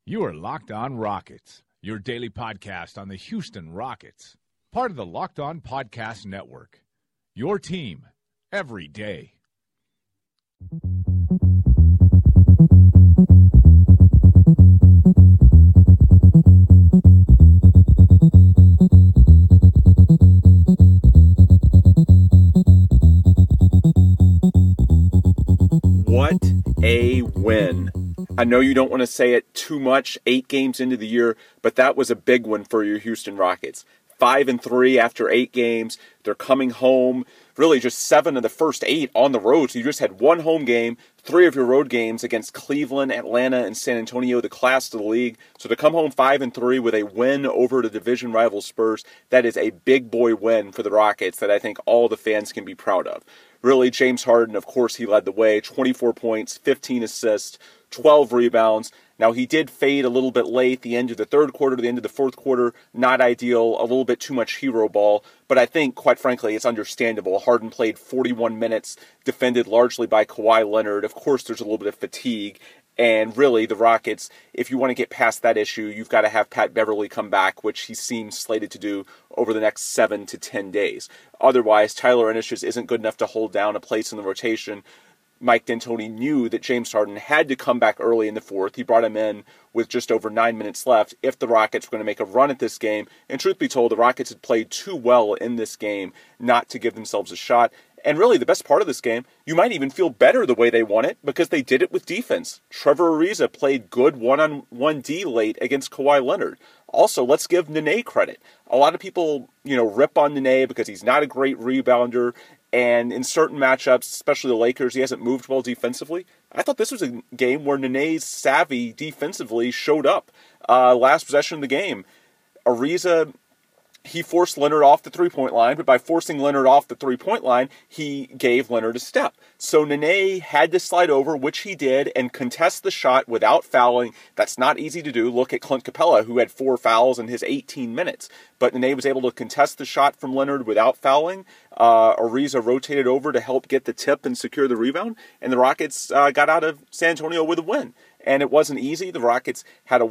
You are Locked On Rockets, your daily podcast on the Houston Rockets, part of the Locked On Podcast Network. Your team every day. What a win. I know you don't want to say it too much 8 games into the year, but that was a big one for your Houston Rockets. 5-3 after 8 games. They're coming home. Really just 7 of the first 8 on the road. So you just had 1 home game, 3 of your road games against Cleveland, Atlanta, and San Antonio, the class of the league. So to come home 5-3 with a win over the division rival Spurs, that is a big boy win for the Rockets that I think all the fans can be proud of. Really, James Harden, of course, he led the way. 24 points, 15 assists, 12 rebounds. Now, he did fade a little bit late, the end of the third quarter, the end of the fourth quarter. Not ideal, a little bit too much hero ball. But I think, quite frankly, it's understandable. Harden played 41 minutes, defended largely by Kawhi Leonard. Of course, there's a little bit of fatigue. And really, the Rockets, if you want to get past that issue, you've got to have Pat Beverly come back, which he seems slated to do over the next 7 to 10 days. Otherwise, Tyler Ennis just isn't good enough to hold down a place in the rotation. Mike D'Antoni knew that James Harden had to come back early in the fourth. He brought him in with just over 9 minutes left if the Rockets were going to make a run at this game. And truth be told, the Rockets had played too well in this game not to give themselves a shot. And really, the best part of this game, you might even feel better the way they won it because they did it with defense. Trevor Ariza played good one-on-one D late against Kawhi Leonard. Also, let's give Nene credit. A lot of people, rip on Nene because he's not a great rebounder. And in certain matchups, especially the Lakers, he hasn't moved well defensively. I thought this was a game where Nene's savvy defensively showed up. Last possession of the game, Ariza, he forced Leonard off the three-point line, but by forcing Leonard off the three-point line, he gave Leonard a step. So Nene had to slide over, which he did, and contest the shot without fouling. That's not easy to do. Look at Clint Capella, who had 4 fouls in his 18 minutes. But Nene was able to contest the shot from Leonard without fouling. Ariza rotated over to help get the tip and secure the rebound, and the Rockets got out of San Antonio with a win. And it wasn't easy. The Rockets had a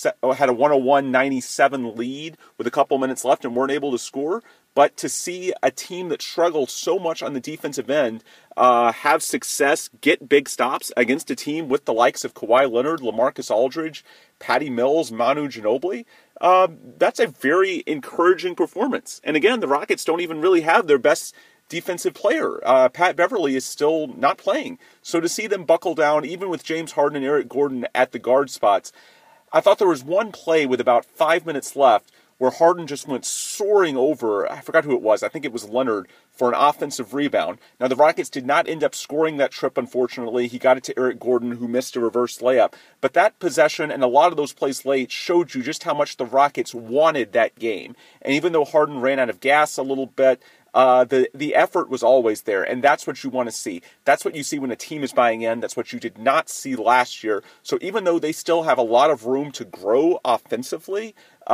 101-97 lead with a couple minutes left and weren't able to score. But to see a team that struggled so much on the defensive end have success, get big stops against a team with the likes of Kawhi Leonard, LaMarcus Aldridge, Patty Mills, Manu Ginobili, that's a very encouraging performance. And again, the Rockets don't even really have their best defensive player. Pat Beverly is still not playing. So to see them buckle down, even with James Harden and Eric Gordon at the guard spots, I thought there was one play with about 5 minutes left where Harden just went soaring over, I forgot who it was, I think it was Leonard, for an offensive rebound. Now, the Rockets did not end up scoring that trip, unfortunately. He got it to Eric Gordon, who missed a reverse layup. But that possession and a lot of those plays late showed you just how much the Rockets wanted that game. And even though Harden ran out of gas a little bit, the effort was always there, and that's what you want to see. That's what you see when a team is buying in. That's what you did not see last year. So even though they still have a lot of room to grow offensively,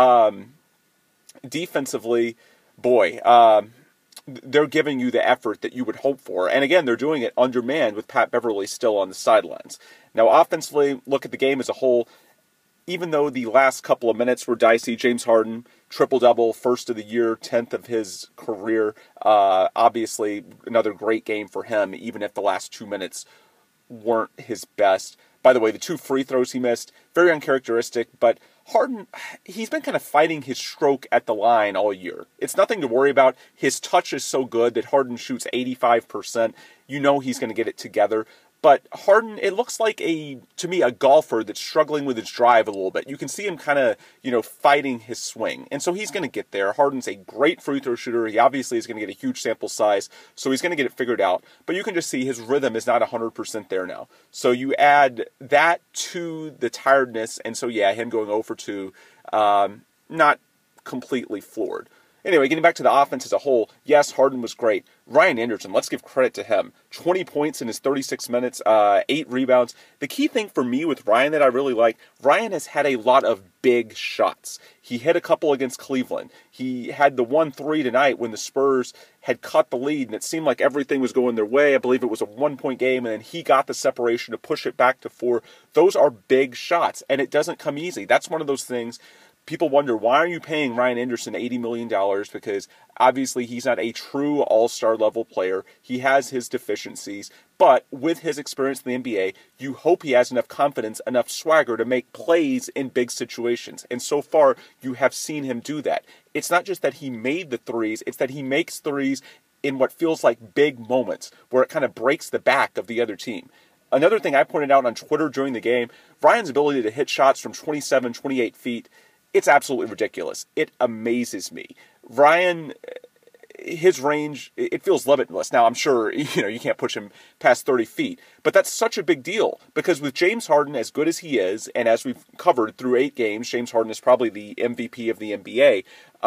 defensively, they're giving you the effort that you would hope for. And again, they're doing it undermanned with Pat Beverly still on the sidelines. Now, offensively, look at the game as a whole. Even though the last couple of minutes were dicey, James Harden, triple-double, first of the year, 10th of his career. Obviously, another great game for him, even if the last 2 minutes weren't his best. By the way, the 2 free throws he missed, very uncharacteristic, but Harden, he's been kind of fighting his stroke at the line all year. It's nothing to worry about. His touch is so good that Harden shoots 85%. You know he's going to get it together. But Harden, it looks like to me, a golfer that's struggling with his drive a little bit. You can see him kind of, fighting his swing. And so he's going to get there. Harden's a great free throw shooter. He obviously is going to get a huge sample size. So he's going to get it figured out. But you can just see his rhythm is not 100% there now. So you add that to the tiredness. And so, him going 0 for 2, not completely floored. Anyway, getting back to the offense as a whole, yes, Harden was great. Ryan Anderson, let's give credit to him. 20 points in his 36 minutes, 8 rebounds. The key thing for me with Ryan that I really like, Ryan has had a lot of big shots. He hit a couple against Cleveland. He had the 1-3 tonight when the Spurs had cut the lead, and it seemed like everything was going their way. I believe it was a 1-point game, and then he got the separation to push it back to 4. Those are big shots, and it doesn't come easy. That's one of those things. People wonder, why are you paying Ryan Anderson $80 million? Because obviously he's not a true all-star level player. He has his deficiencies. But with his experience in the NBA, you hope he has enough confidence, enough swagger to make plays in big situations. And so far, you have seen him do that. It's not just that he made the threes, it's that he makes threes in what feels like big moments, where it kind of breaks the back of the other team. Another thing I pointed out on Twitter during the game, Ryan's ability to hit shots from 27, 28 feet, it's absolutely ridiculous. It amazes me. Ryan, his range, it feels limitless. Now, I'm sure, you can't push him past 30 feet, but that's such a big deal because with James Harden, as good as he is, and as we've covered through 8 games, James Harden is probably the MVP of the NBA.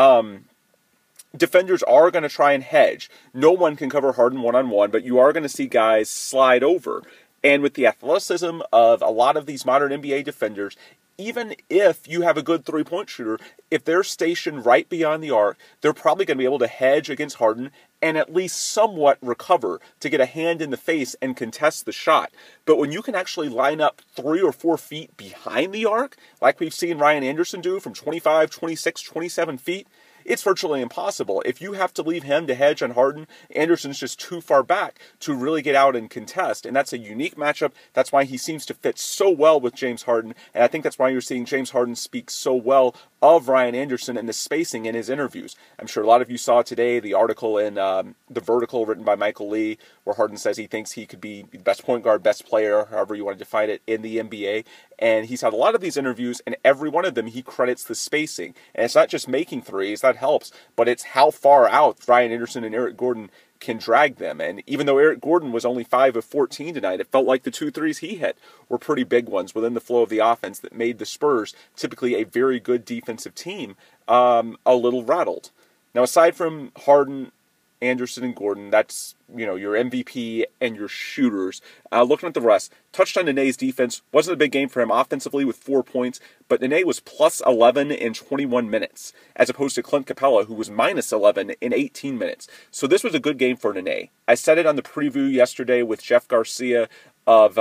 Defenders are going to try and hedge. No one can cover Harden one-on-one, but you are going to see guys slide over. And with the athleticism of a lot of these modern NBA defenders, even if you have a good three-point shooter, if they're stationed right beyond the arc, they're probably going to be able to hedge against Harden and at least somewhat recover to get a hand in the face and contest the shot. But when you can actually line up 3 or 4 feet behind the arc, like we've seen Ryan Anderson do from 25, 26, 27 feet, it's virtually impossible. If you have to leave him to hedge on Harden, Anderson's just too far back to really get out and contest. And that's a unique matchup. That's why he seems to fit so well with James Harden. And I think that's why you're seeing James Harden speak so well of Ryan Anderson and the spacing in his interviews. I'm sure a lot of you saw today the article in The Vertical written by Michael Lee, where Harden says he thinks he could be the best point guard, best player, however you want to define it, in the NBA. And he's had a lot of these interviews, and every one of them he credits the spacing. And it's not just making threes, that helps, but it's how far out Ryan Anderson and Eric Gordon can drag them. And even though Eric Gordon was only 5 of 14 tonight, it felt like the 2 threes he hit were pretty big ones within the flow of the offense that made the Spurs, typically a very good defensive team, a little rattled. Now, aside from Harden, Anderson, and Gordon, that's, your MVP and your shooters. Looking at the rest, touched on Nene's defense. Wasn't a big game for him offensively with 4 points, but Nene was plus 11 in 21 minutes, as opposed to Clint Capella, who was minus 11 in 18 minutes. So this was a good game for Nene. I said it on the preview yesterday with Jeff Garcia of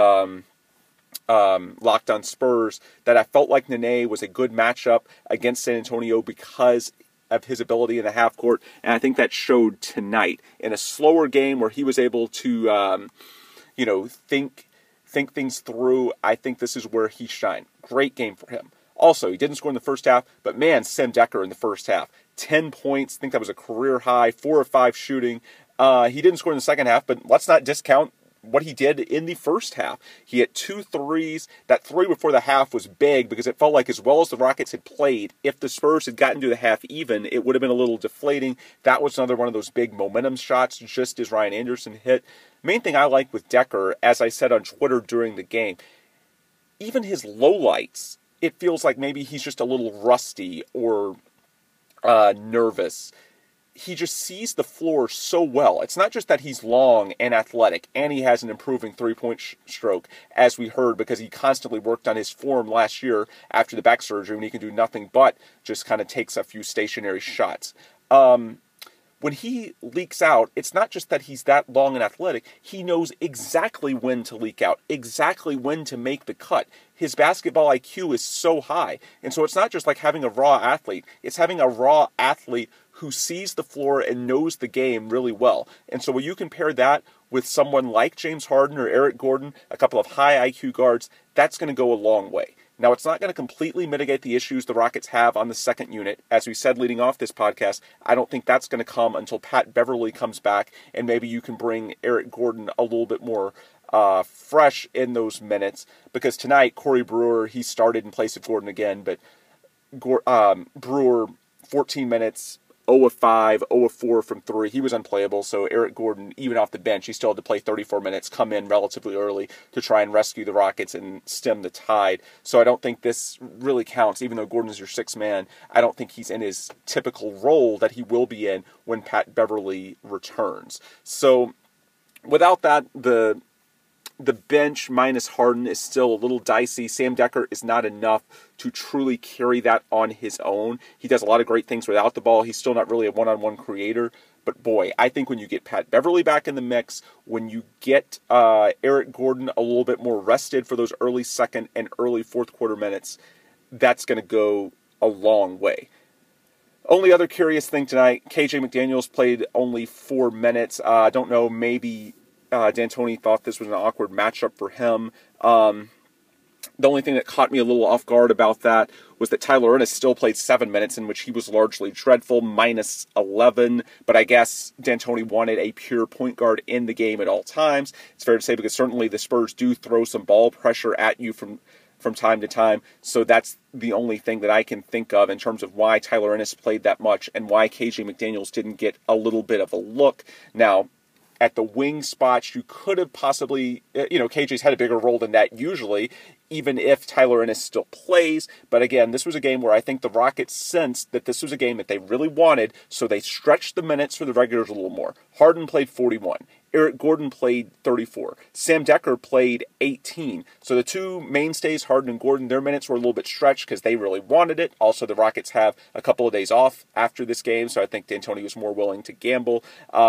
Locked on Spurs, that I felt like Nene was a good matchup against San Antonio because of his ability in the half court, and I think that showed tonight in a slower game where he was able to, think things through. I think this is where he shined. Great game for him. Also, he didn't score in the first half, but man, Sam Dekker in the first half, 10 points. I think that was a career high, 4 of 5 shooting. He didn't score in the second half, but let's not discount what he did in the first half. He hit 2 threes. That 3 before the half was big because it felt like as well as the Rockets had played, if the Spurs had gotten to the half even, it would have been a little deflating. That was another one of those big momentum shots, just as Ryan Anderson hit. Main thing I like with Dekker, as I said on Twitter during the game, even his lowlights, it feels like maybe he's just a little rusty or nervous. He just sees the floor so well. It's not just that he's long and athletic, and he has an improving three-point stroke, as we heard, because he constantly worked on his form last year after the back surgery when he can do nothing but just kind of takes a few stationary shots. When he leaks out, it's not just that he's that long and athletic. He knows exactly when to leak out, exactly when to make the cut. His basketball IQ is so high. And so it's not just like having a raw athlete. It's having a raw athlete who sees the floor and knows the game really well. And so when you compare that with someone like James Harden or Eric Gordon, a couple of high IQ guards, that's going to go a long way. Now, it's not going to completely mitigate the issues the Rockets have on the second unit. As we said leading off this podcast, I don't think that's going to come until Pat Beverly comes back, and maybe you can bring Eric Gordon a little bit more fresh in those minutes. Because tonight, Corey Brewer, he started in place of Gordon again, but Brewer, 14 minutes, 0 of 5, 0 of 4 from 3. He was unplayable, so Eric Gordon, even off the bench, he still had to play 34 minutes, come in relatively early to try and rescue the Rockets and stem the tide. So I don't think this really counts, even though Gordon is your sixth man. I don't think he's in his typical role that he will be in when Pat Beverly returns. So without that, the bench minus Harden is still a little dicey. Sam Dekker is not enough to truly carry that on his own. He does a lot of great things without the ball. He's still not really a one-on-one creator. But boy, I think when you get Pat Beverly back in the mix, when you get Eric Gordon a little bit more rested for those early second and early fourth quarter minutes, that's going to go a long way. Only other curious thing tonight, KJ McDaniels played only 4 minutes. I don't know, maybe D'Antoni thought this was an awkward matchup for him. The only thing that caught me a little off guard about that was that Tyler Ennis still played 7 minutes, in which he was largely dreadful, minus 11. But I guess D'Antoni wanted a pure point guard in the game at all times. It's fair to say, because certainly the Spurs do throw some ball pressure at you from time to time. So that's the only thing that I can think of in terms of why Tyler Ennis played that much and why KJ McDaniels didn't get a little bit of a look. Now, at the wing spots, you could have possibly, KJ's had a bigger role than that usually, even if Tyler Ennis still plays. But again, this was a game where I think the Rockets sensed that this was a game that they really wanted, so they stretched the minutes for the regulars a little more. Harden played 41. Eric Gordon played 34. Sam Dekker played 18. So the two mainstays, Harden and Gordon, their minutes were a little bit stretched because they really wanted it. Also, the Rockets have a couple of days off after this game, so I think D'Antoni was more willing to gamble.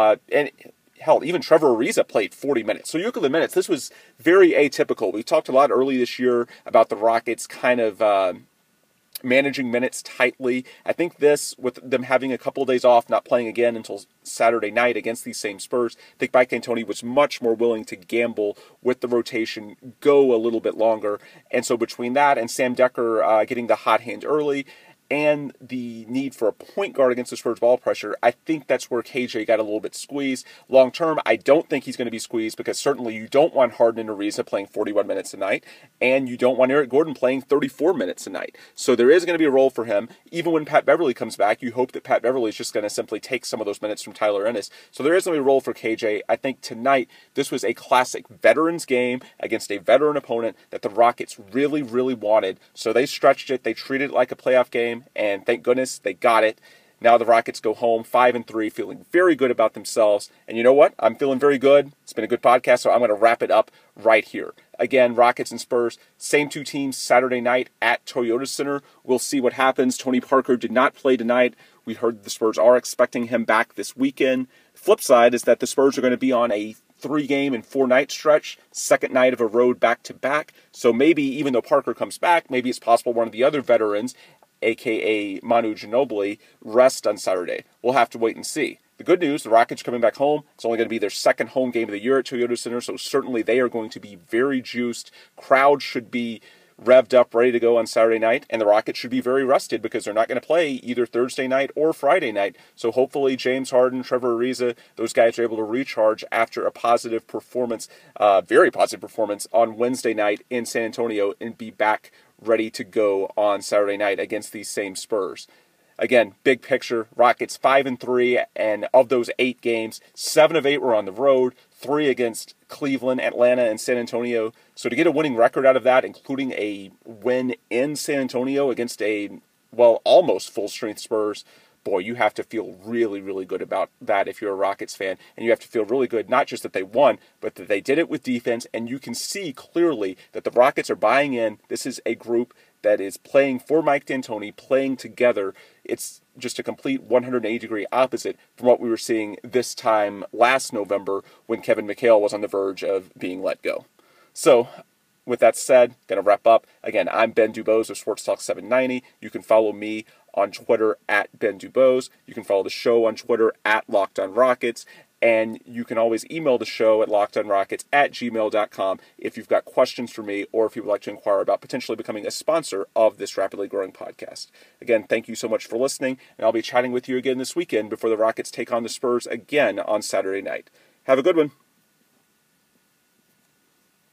Hell, even Trevor Ariza played 40 minutes. So you look at the minutes, this was very atypical. We talked a lot early this year about the Rockets kind of managing minutes tightly. I think this, with them having a couple of days off, not playing again until Saturday night against these same Spurs, I think Mike D'Antoni was much more willing to gamble with the rotation, go a little bit longer. And so between that and Sam Dekker getting the hot hand early, and the need for a point guard against the Spurs ball pressure, I think that's where KJ got a little bit squeezed. Long term, I don't think he's going to be squeezed, because certainly you don't want Harden and Ariza playing 41 minutes a night, and you don't want Eric Gordon playing 34 minutes a night. So there is going to be a role for him. Even when Pat Beverly comes back, you hope that Pat Beverly is just going to simply take some of those minutes from Tyler Ennis. So there is going to be a role for KJ. I think tonight, this was a classic veterans game against a veteran opponent that the Rockets really, really wanted. So they stretched it. They treated it like a playoff game. And thank goodness they got it. Now the Rockets go home 5-3, feeling very good about themselves. And you know what? I'm feeling very good. It's been a good podcast, so I'm going to wrap it up right here. Again, Rockets and Spurs, same two teams Saturday night at Toyota Center. We'll see what happens. Tony Parker did not play tonight. We heard the Spurs are expecting him back this weekend. The flip side is that the Spurs are going to be on a 3-game and 4-night stretch, second night of a road back-to-back. So maybe, even though Parker comes back, maybe it's possible one of the other veterans, a.k.a. Manu Ginobili, rest on Saturday. We'll have to wait and see. The good news, the Rockets are coming back home. It's only going to be their second home game of the year at Toyota Center, so certainly they are going to be very juiced. Crowd should be revved up, ready to go on Saturday night, and the Rockets should be very rested because they're not going to play either Thursday night or Friday night. So hopefully James Harden, Trevor Ariza, those guys are able to recharge after a positive performance, very positive performance on Wednesday night in San Antonio, and be back ready to go on Saturday night against these same Spurs. Again, big picture, Rockets 5-3, and of those 8 games, 7 of 8 were on the road, 3 against Cleveland, Atlanta, and San Antonio. So to get a winning record out of that, including a win in San Antonio against almost full-strength Spurs, boy, you have to feel really, really good about that if you're a Rockets fan. And you have to feel really good, not just that they won, but that they did it with defense. And you can see clearly that the Rockets are buying in. This is a group that is playing for Mike D'Antoni, playing together. It's just a complete 180-degree opposite from what we were seeing this time last November when Kevin McHale was on the verge of being let go. So, with that said, going to wrap up. Again, I'm Ben Dubose of Sports Talk 790. You can follow me on Twitter at Ben Dubose. You can follow the show on Twitter at Locked On Rockets. And you can always email the show at lockedonrockets@gmail.com if you've got questions for me, or if you would like to inquire about potentially becoming a sponsor of this rapidly growing podcast. Again, thank you so much for listening, and I'll be chatting with you again this weekend before the Rockets take on the Spurs again on Saturday night. Have a good one.